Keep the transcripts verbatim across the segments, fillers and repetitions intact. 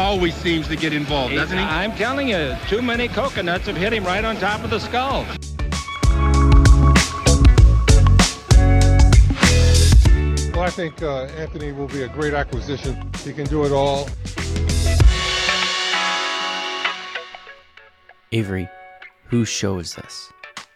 always seems to get involved, he, doesn't he? I'm telling you, too many coconuts have hit him right on top of the skull. Well, I think uh, Anthony will be a great acquisition. He can do it all. Avery, whose show is this?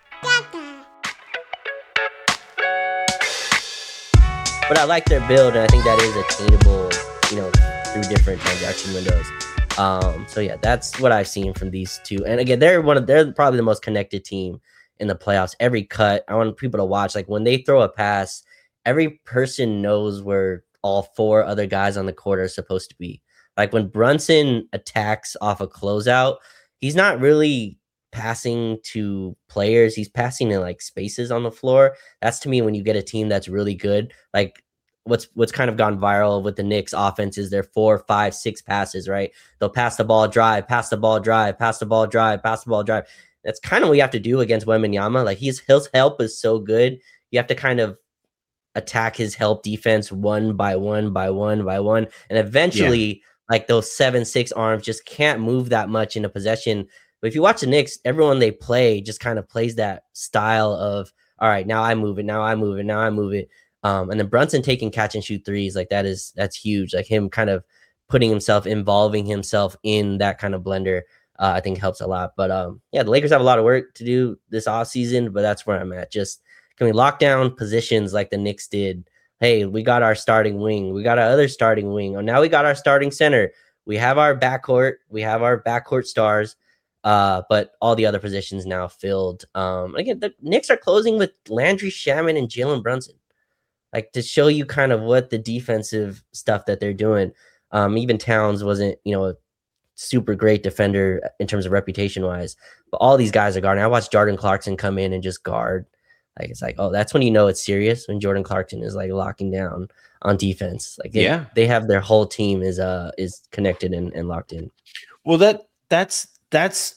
But I like their build, and I think that is attainable, you know, through different transaction windows. Um, so yeah, that's what I've seen from these two. And again, they're one of they're probably the most connected team in the playoffs. Every cut, I want people to watch. Like when they throw a pass, every person knows where all four other guys on the court are supposed to be. Like when Brunson attacks off a closeout, he's not really passing to players. He's passing in like spaces on the floor. That's to me when you get a team that's really good. Like what's what's kind of gone viral with the Knicks offense is their four, five, six passes, right? They'll pass the ball, drive, pass the ball, drive, pass the ball, drive, pass the ball, drive. That's kind of what you have to do against Wembanyama. Like his his help is so good. You have to kind of attack his help defense one by one by one by one. And eventually, yeah. like those seven, six arms just can't move that much in a possession. But if you watch the Knicks, everyone they play just kind of plays that style of, all right, now I move it, now I move it, now I move it. Um, and then Brunson taking catch and shoot threes, like that is, that's huge. Like him kind of putting himself, involving himself in that kind of blender, uh, I think helps a lot. But um, yeah, the Lakers have a lot of work to do this offseason, but that's where I'm at. Just can we lock down positions like the Knicks did? Hey, we got our starting wing. We got our other starting wing. Oh, now we got our starting center. We have our backcourt. We have our backcourt stars. Uh, but all the other positions now filled. Um, again, the Knicks are closing with Landry Shamet and Jalen Brunson, like to show you kind of what the defensive stuff that they're doing. Um, even Towns wasn't, you know, a super great defender in terms of reputation wise, but all these guys are guarding. I watched Jordan Clarkson come in and just guard. Like it's like, oh, that's when you know it's serious when Jordan Clarkson is like locking down on defense. Like they, yeah, they have their whole team is uh is connected and, and locked in. Well, that that's. That's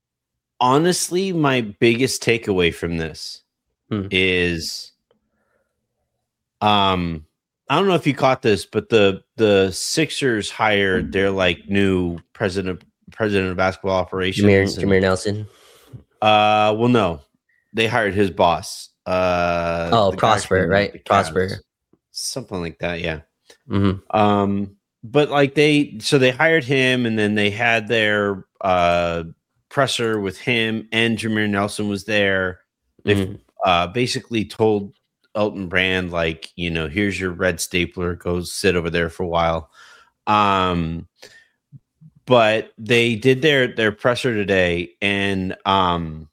honestly my biggest takeaway from this hmm. is um I don't know if you caught this, but the the Sixers hired their like new president president of basketball operations, Jameer, and, Jameer Nelson. Uh well no. They hired his boss. Uh oh Prosper, right? Prosper. Something like that, yeah. Mm-hmm. Um But like they, so they hired him, and then they had their uh, presser with him, and Jameer Nelson was there. They mm-hmm. uh, basically told Elton Brand, like, you know, here's your red stapler, go sit over there for a while. Um, but they did their their presser today, and um,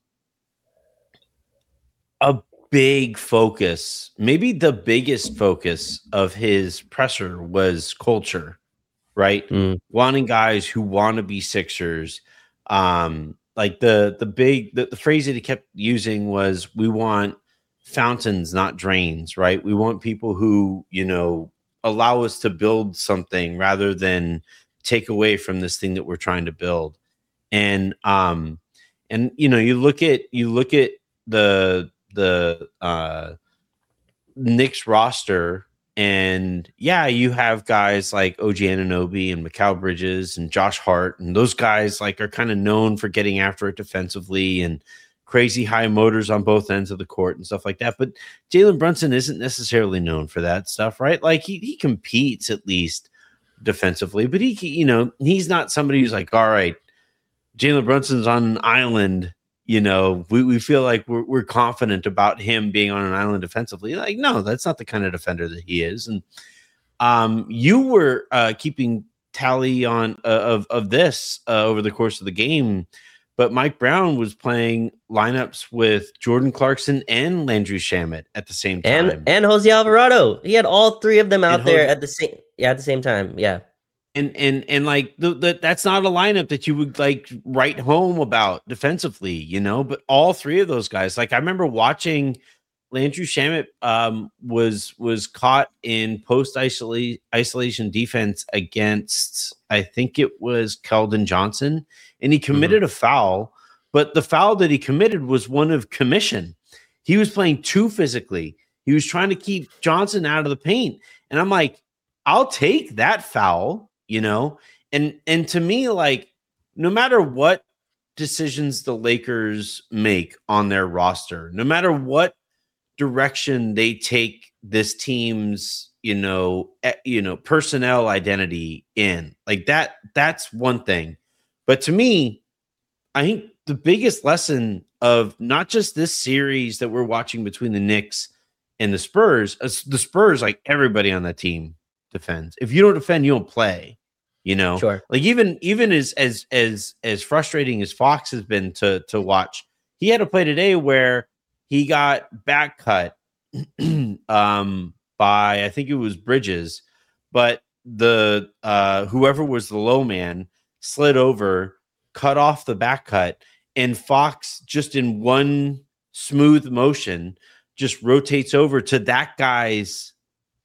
a big focus, maybe the biggest focus of his presser was culture. Right. Mm. Wanting guys who want to be Sixers. Um, like the, the big, the, the phrase that he kept using was, we want fountains, not drains. Right. We want people who, you know, allow us to build something rather than take away from this thing that we're trying to build. And, um, and, you know, you look at, you look at the, the, uh, Knicks roster. And yeah, you have guys like O G Anunoby and Mikal Bridges and Josh Hart, and those guys like are kind of known for getting after it defensively and crazy high motors on both ends of the court and stuff like that. But Jalen Brunson isn't necessarily known for that stuff, right? Like he he competes at least defensively, but he you know he's not somebody who's like, all right, Jalen Brunson's on an island. You know, we, we feel like we're, we're confident about him being on an island defensively. Like, no, that's not the kind of defender that he is. And um, you were uh, keeping tally on uh, of of this uh, over the course of the game, but Mike Brown was playing lineups with Jordan Clarkson and Landry Shamet at the same time, and and Jose Alvarado. He had all three of them out and there Jose- at the same yeah at the same time. Yeah. And and and like the, the, that's not a lineup that you would like write home about defensively, you know. But all three of those guys, like I remember watching Landry Shamet um, was was caught in post isolation defense against, I think it was Keldon Johnson, and he committed mm-hmm. a foul. But the foul that he committed was one of commission. He was playing too physically. He was trying to keep Johnson out of the paint, and I'm like, I'll take that foul. You know, and and to me, like, no matter what decisions the Lakers make on their roster, no matter what direction they take this team's, you know, eh, you know, personnel identity in, like that, that's one thing. But to me, I think the biggest lesson of not just this series that we're watching between the Knicks and the Spurs, as the Spurs, like everybody on that team defends. If you don't defend, you don't play. You know, sure. Like even even as as as as frustrating as Fox has been to to watch, he had a play today where he got back cut um, by I think it was Bridges, but the uh, whoever was the low man slid over, cut off the back cut, and Fox just in one smooth motion just rotates over to that guy's,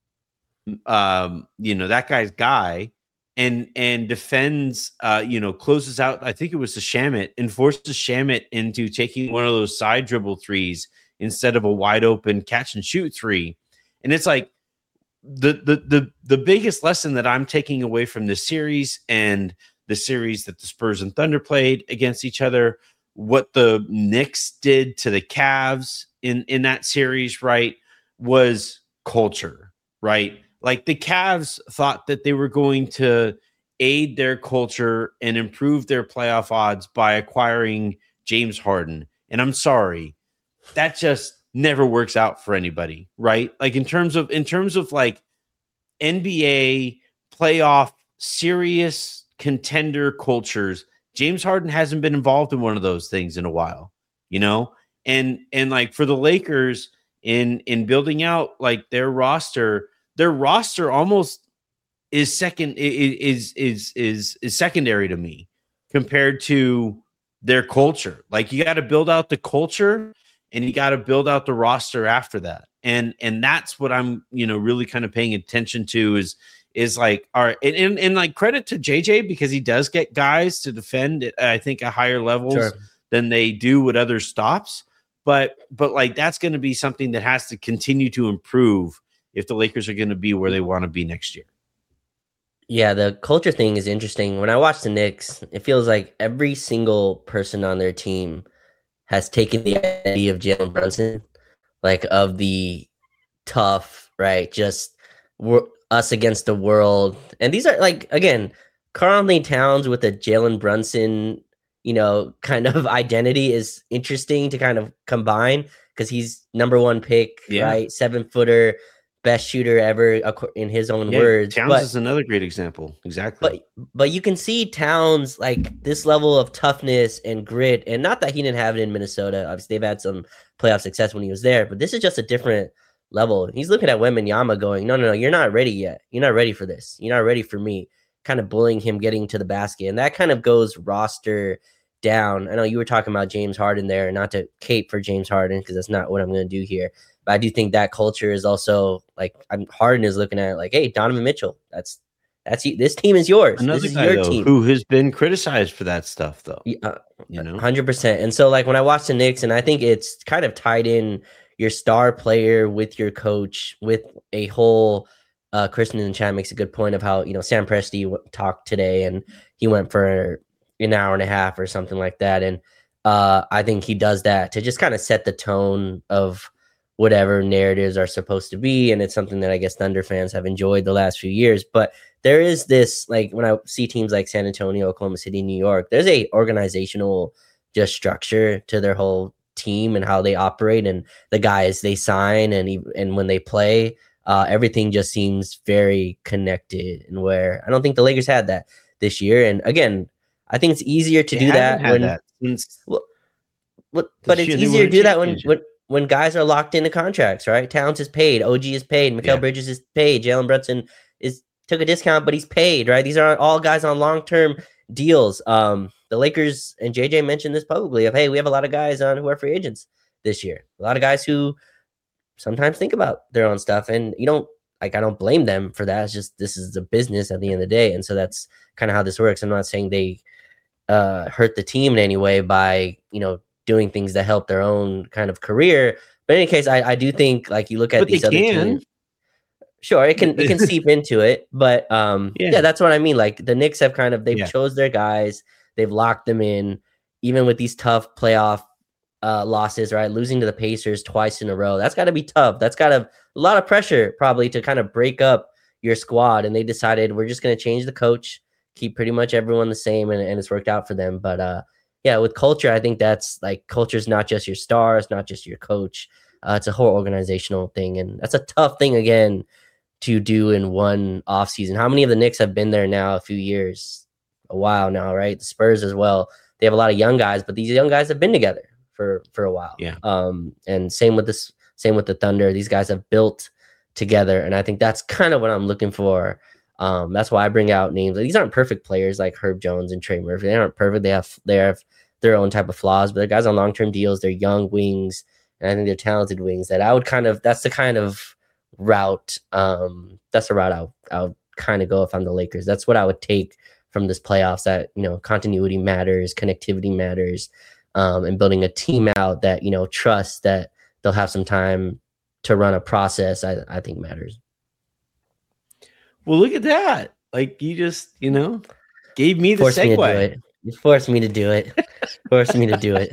um, you know, that guy's guy. And and defends, uh, you know, closes out. I think it was the Shamet and forces Shamet into taking one of those side dribble threes instead of a wide open catch and shoot three. And it's like the the the the biggest lesson that I'm taking away from this series and the series that the Spurs and Thunder played against each other, what the Knicks did to the Cavs in in that series, right, was culture, right? Like the Cavs thought that they were going to aid their culture and improve their playoff odds by acquiring James Harden. And I'm sorry, that just never works out for anybody, right? Like in terms of in terms of like N B A playoff serious contender cultures, James Harden hasn't been involved in one of those things in a while, you know? And and like for the Lakers in in building out like their roster, Their roster almost is second is is is is secondary to me compared to their culture. Like you got to build out the culture and you got to build out the roster after that. And and that's what I'm, you know, really kind of paying attention to is is like all right, and, and, and like credit to J J because he does get guys to defend at, I think at higher levels sure. than they do with other stops. But but like that's going to be something that has to continue to improve if the Lakers are going to be where they want to be next year. Yeah, the culture thing is interesting. When I watch the Knicks, it feels like every single person on their team has taken the identity of Jalen Brunson, like of the tough, right? Just we're, us against the world. And these are like, again, Karl-Anthony Towns with a Jalen Brunson, you know, kind of identity is interesting to kind of combine because he's number one pick, yeah. right? Seven footer. Best shooter ever in his own yeah, words. Towns but, is another great example. Exactly. But but you can see Towns like this level of toughness and grit, and not that he didn't have it in Minnesota. Obviously, they've had some playoff success when he was there, but this is just a different level. He's looking at Wembanyama going, no, no, no, you're not ready yet. You're not ready for this. You're not ready for me. Kind of bullying him getting to the basket. And that kind of goes roster down. I know you were talking about James Harden there, not to cape for James Harden, because that's not what I'm going to do here. But I do think that culture is also like I'm Harden is looking at it like, hey, Donovan Mitchell, that's that's this team is yours. Another this is guy your though, team who has been criticized for that stuff though. Yeah, you know, one hundred percent. And so like when I watch the Knicks, and I think it's kind of tied in your star player with your coach with a whole. Uh, Kristen and Chad makes a good point of how you know Sam Presti w- talked today, and he went for an hour and a half or something like that. And uh, I think he does that to just kind of set the tone of whatever narratives are supposed to be. And it's something that I guess Thunder fans have enjoyed the last few years. But there is this, like when I see teams like San Antonio, Oklahoma City, New York, there's a organizational just structure to their whole team and how they operate and the guys they sign and and when they play, uh, everything just seems very connected. And where I don't think the Lakers had that this year. And again, I think it's easier to they do that when, that since, well, but, but it's easier to do that when, when when guys are locked into contracts, right? Towns is paid, O G is paid, Mikal yeah. Bridges is paid, Jalen Brunson is took a discount, but he's paid, right? These are all guys on long-term deals. Um, the Lakers and J J mentioned this publicly of, hey, we have a lot of guys on who are free agents this year. A lot of guys who sometimes think about their own stuff, and you don't like. I don't blame them for that. It's just this is a business at the end of the day, and so that's kind of how this works. I'm not saying they uh, hurt the team in any way by you know. doing things that help their own kind of career. But in any case, I, I do think like you look at but these other can. teams. Sure, it can it can seep into it, but um, yeah. yeah, that's what I mean. Like the Knicks have kind of they've yeah. chose their guys, they've locked them in, even with these tough playoff uh, losses, right? Losing to the Pacers twice in a row, that's got to be tough. That's got a, a lot of pressure probably to kind of break up your squad. And they decided we're just going to change the coach, keep pretty much everyone the same, and, and it's worked out for them. But uh, yeah, with culture, I think that's like culture is not just your star, it's not just your coach. Uh, it's a whole organizational thing, and that's a tough thing again to do in one off season. How many of the Knicks have been there now a few years, a while now, right? The Spurs as well. They have a lot of young guys, but these young guys have been together for, for a while. Yeah. Um, and same with this, same with the Thunder. These guys have built together. And I think that's kind of what I'm looking for. Um, that's why I bring out names. These aren't perfect players like Herb Jones and Trey Murphy. They aren't perfect. They have, they have their own type of flaws, but they're guys on long-term deals. They're young wings. And I think they're talented wings that I would kind of, that's the kind of route. Um, that's the route I'll, I'll kind of go if I'm the Lakers. That's what I would take from this playoffs, that, you know, continuity matters, connectivity matters, um, and building a team out that, you know, trust that they'll have some time to run a process, I, I think matters. Well, look at that. Like you just, you know, gave me the forced segue. Me to do it. You forced me to do it. Forced me to do it.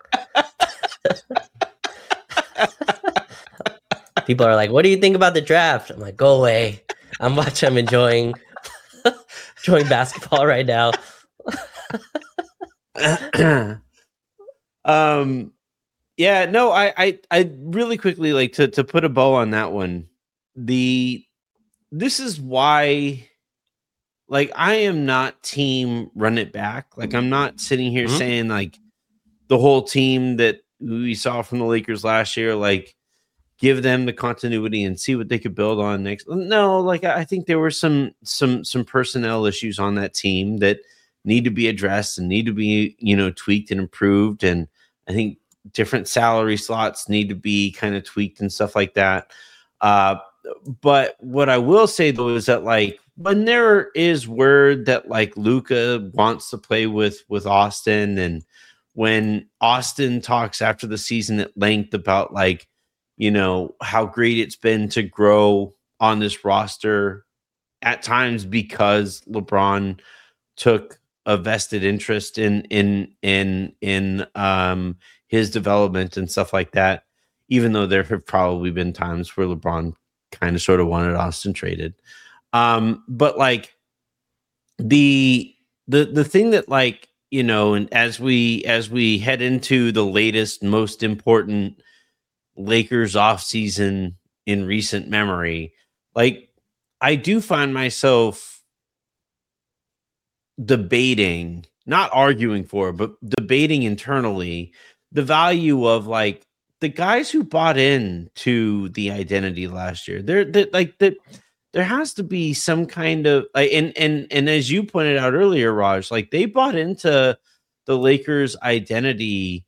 People are like, what do you think about the draft? I'm like, go away. I'm watching, I'm enjoying enjoying basketball right now. um yeah, no, I, I I really quickly like to to put a bow on that one. The this is why, like, I am not team run it back. Like, I'm not sitting here mm-hmm. saying like the whole team that we saw from the Lakers last year, like, give them the continuity and see what they could build on next. No, like, I think there were some some some personnel issues on that team that need to be addressed and need to be, you know, tweaked and improved. And I think different salary slots need to be kind of tweaked and stuff like that. Uh, but what I will say though is that, like, when there is word that like Luka wants to play with with Austin, and when Austin talks after the season at length about, like, you know, how great it's been to grow on this roster at times because LeBron took a vested interest in in in in um his development and stuff like that, even though there have probably been times where LeBron kind of sort of wanted Austin traded. Um, but like the the the thing that, like, you know, and as we as we head into the latest, most important Lakers offseason in recent memory, like, I do find myself debating, not arguing for, but debating internally the value of, like, the guys who bought in to the identity last year. They're, they're like that. There has to be some kind of, and and and as you pointed out earlier, Raj, like, they bought into the Lakers identity,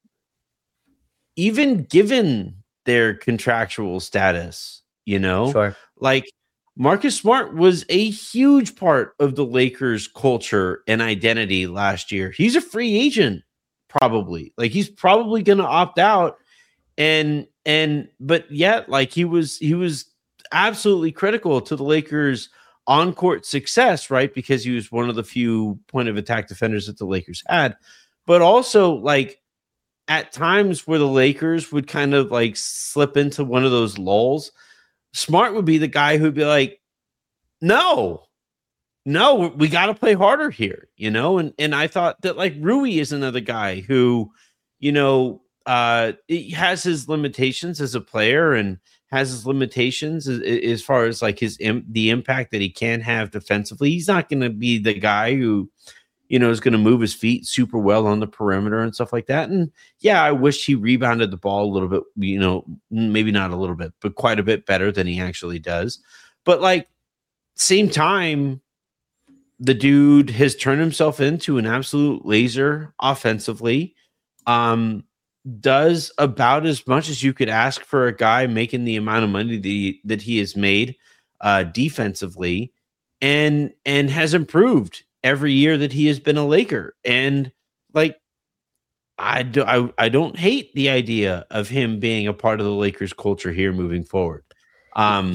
even given their contractual status, you know, sure. Like, Marcus Smart was a huge part of the Lakers culture and identity last year. He's a free agent, probably. Like, he's probably going to opt out. And, and, but yet, like, he was, he was absolutely critical to the Lakers on-court success, right? Because he was one of the few point of attack defenders that the Lakers had, but also, like, at times where the Lakers would kind of like slip into one of those lulls, Smart would be the guy who'd be like, no, no, we got to play harder here, you know? And, and I thought that, like, Rui is another guy who, you know, uh, he has his limitations as a player and has his limitations as, as far as, like, his, the impact that he can have defensively. He's not going to be the guy who, you know, is going to move his feet super well on the perimeter and stuff like that. And yeah, I wish he rebounded the ball a little bit, you know, maybe not a little bit, but quite a bit better than he actually does. But, like, same time, the dude has turned himself into an absolute laser offensively. Um, does about as much as you could ask for a guy making the amount of money that he, that he has made uh, defensively, and and has improved every year that he has been a Laker. And, like, I, do, I, I don't hate the idea of him being a part of the Lakers culture here moving forward. Um,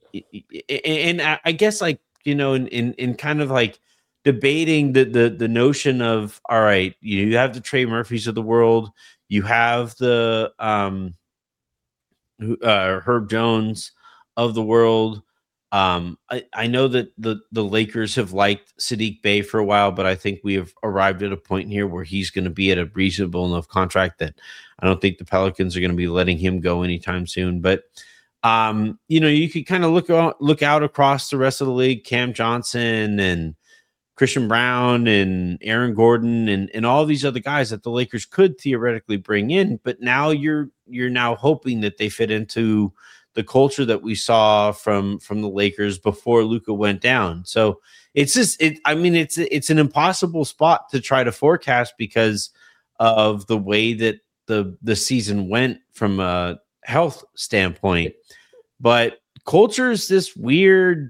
and I guess like, you know, in, in, in kind of like debating the, the, the notion of, all right, you have the Trey Murphys of the world, you have the um, uh, Herb Jones of the world. Um, I, I know that the, the Lakers have liked Sadiq Bey for a while, but I think we have arrived at a point here where he's going to be at a reasonable enough contract that I don't think the Pelicans are going to be letting him go anytime soon. But, um, you know, you could kind of look out, look out across the rest of the league, Cam Johnson and Christian Brown and Aaron Gordon and, and all these other guys that the Lakers could theoretically bring in. But now you're you're now hoping that they fit into the culture that we saw from from the Lakers before Luka went down. So it's just it. I mean, it's it's an impossible spot to try to forecast because of the way that the the season went from a health standpoint. But culture is this weird,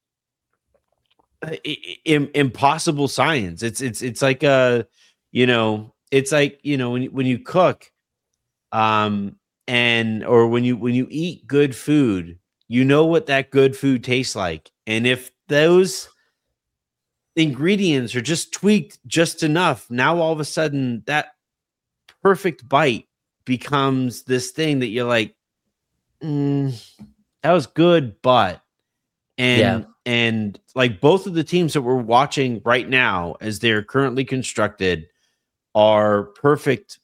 impossible science. It's it's it's like a, you know, it's like, you know, when you, when you cook, um. And or when you when you eat good food, you know what that good food tastes like. And if those ingredients are just tweaked just enough, now all of a sudden that perfect bite becomes this thing that you're like, mm, that was good, but and yeah. and like both of the teams that we're watching right now as they're currently constructed are perfect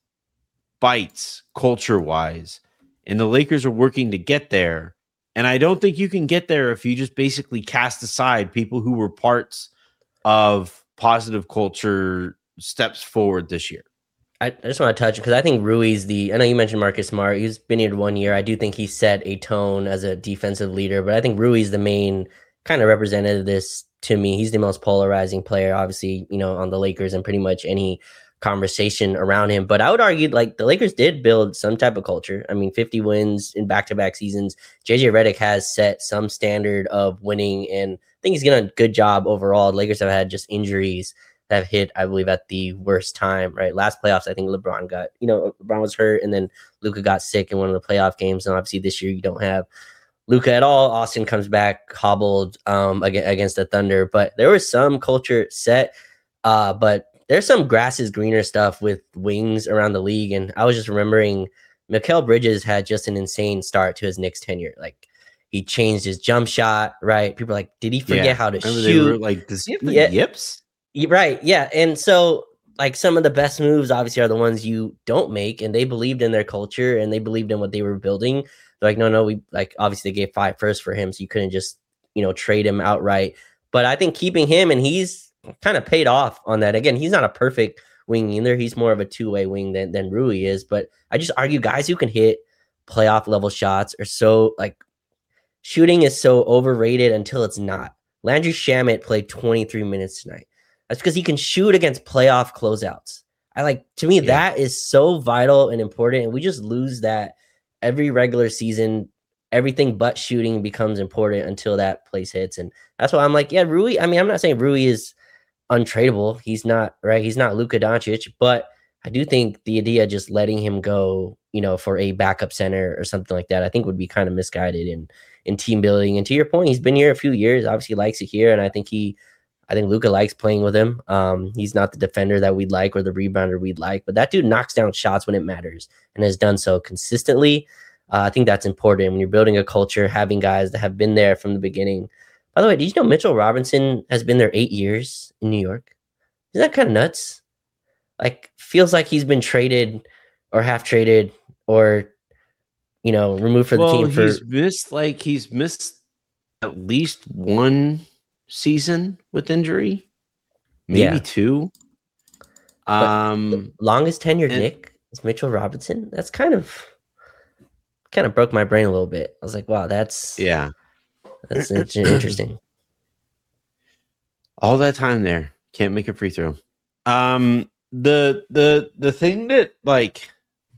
bites culture wise, and the Lakers are working to get there. And I don't think you can get there if you just basically cast aside people who were parts of positive culture steps forward this year. I, I just want to touch because I think Rui's the, I know you mentioned Marcus Smart. He's been here one year. I do think he set a tone as a defensive leader, but I think Rui's the main kind of representative of this to me. He's the most polarizing player, obviously, you know, on the Lakers and pretty much any conversation around him. But I would argue like the Lakers did build some type of culture. I mean, fifty wins in back-to-back seasons. J J Redick has set some standard of winning, and I think he's done a good job overall. The Lakers have had just injuries that have hit, I believe, at the worst time, right? Last playoffs, I think LeBron got, you know, LeBron was hurt, and then Luka got sick in one of the playoff games. And obviously this year you don't have Luka at all. Austin comes back hobbled um, against the Thunder, but there was some culture set, uh, but there's some grass is greener stuff with wings around the league. And I was just remembering Mikal Bridges had just an insane start to his Knicks tenure. Like he changed his jump shot, right? People are like, did he forget yeah. how to Remember shoot? They were like, does he have the yeah. yips? Right. Yeah. And so like some of the best moves obviously are the ones you don't make. And they believed in their culture and they believed in what they were building. They're like, no, no, we like obviously they gave five first for him. So you couldn't just, you know, trade him outright. But I think keeping him, and he's kind of paid off on that. Again, he's not a perfect wing either. He's more of a two-way wing than, than Rui is. But I just argue guys who can hit playoff level shots are so like shooting is so overrated until it's not. Landry Shamet played twenty-three minutes tonight. That's because he can shoot against playoff closeouts. I like, to me, yeah. that is so vital and important. And we just lose that every regular season. Everything but shooting becomes important until that place hits. And that's why I'm like, yeah, Rui. I mean, I'm not saying Rui is untradeable. He's not, right? He's not Luka Doncic, but I do think the idea of just letting him go, you know, for a backup center or something like that, I think would be kind of misguided in, in team building. And to your point, he's been here a few years, obviously likes it here. And I think he, I think Luka likes playing with him. Um, he's not the defender that we'd like or the rebounder we'd like, but that dude knocks down shots when it matters and has done so consistently. Uh, I think that's important when you're building a culture, having guys that have been there from the beginning. By the way, did you know Mitchell Robinson has been there eight years in New York? Isn't that kind of nuts? Like, feels like he's been traded or half traded or, you know, removed from well, the team. For he's missed like he's missed at least one season with injury, maybe yeah. two. Um, longest tenured and, Nick is Mitchell Robinson. That's kind of kind of broke my brain a little bit. I was like, wow, that's yeah. That's interesting. All that time there, can't make a free throw. Um, the the the thing that like,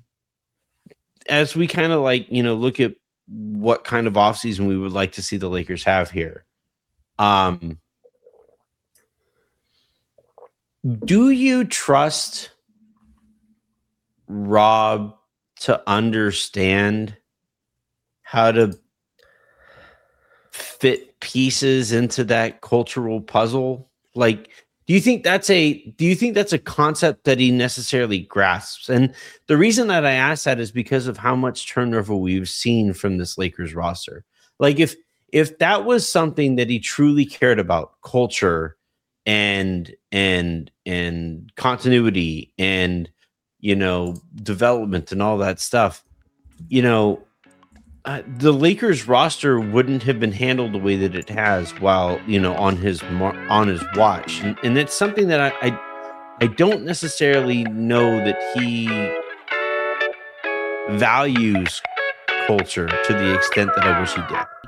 as we kind of like, you know, look at what kind of offseason we would like to see the Lakers have here. Um, do you trust Rob to understand how to fit pieces into that cultural puzzle? Like, do you think that's a do you think that's a concept that he necessarily grasps? And the reason that I ask that is because of how much turnover we've seen from this Lakers roster. Like, if if that was something that he truly cared about, culture and and and continuity and, you know, development and all that stuff, you know, uh, the Lakers roster wouldn't have been handled the way that it has while, you know, on his mar- on his watch. And, and it's something that I, I I don't necessarily know that he values culture to the extent that I wish he did.